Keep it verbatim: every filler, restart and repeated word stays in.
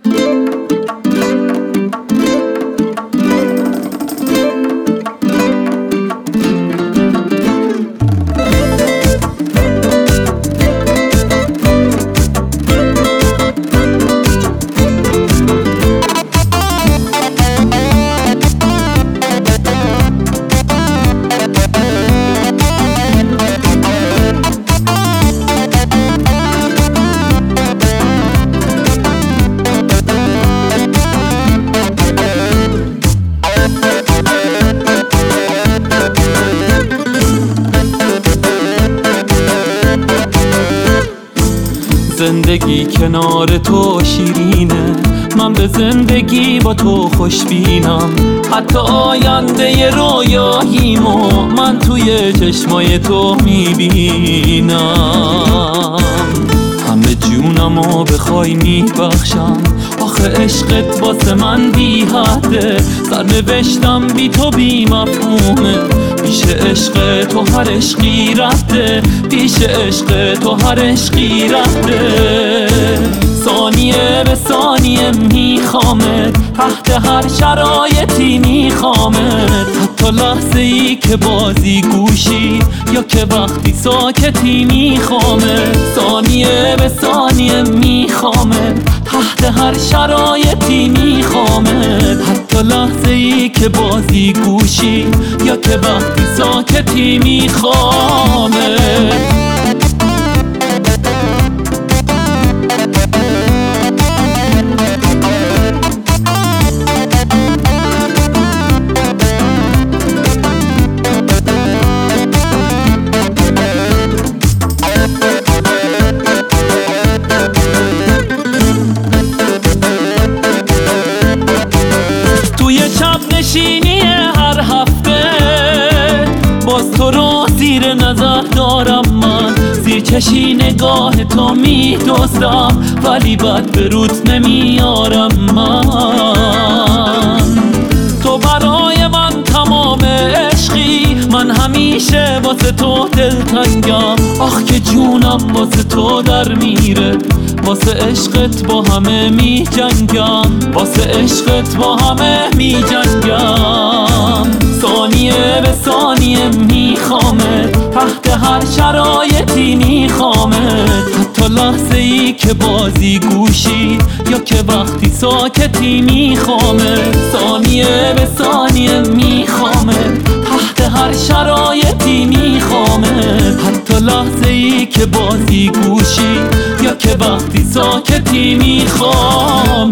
زندگی کنار تو شیرینه، من به زندگی با تو خوشبینم. حتی آینده رویاییمو من توی چشمای تو میبینم. همه جونمو بخوای میبخشم، آخه عشقت واسه من بی حده. سرنوشتم بی تو بی مفهومه، پیش عشق تو هر عشقی رفته، پیش عشق تو هر عشقی رفته. ثانیه به ثانیه میخوامت، تحت هر شرایطی میخوامت. حتی لحظه ای که بازی گوشی یا که وقتی ساکتی میخوامت. ثانیه به ثانیه میخوامت، تحت هر شرایطی میخوامت. حتی لحظه ای که بازی گوشی یا که وقتی ساکتی میخوامت. توی چپ نشینی هر هفته باز تو رو زیر نظر دارم من. زیر چشی نگاه تو میدوزم ولی بد به روت نمیارم من. تو برای من تمام عشقی، من همیشه واسه تو دلتنگم. آخ که جونم واسه تو در میره، واسه عشقت با همه می جنگم، واسه عشقت با همه می جنگم. ثانیه به ثانیه میخوامت، تحت هر شرایطی میخوامت. حتی لحظه ای که بازی گوشی یا که وقتی ساکتی میخوامت. ثانیه به ثانیه میخوامت، تحت هر شرایطی میخوامت. حتی لحظه ای که بازی گوشی یا که وقتی ساکتی میخوامت.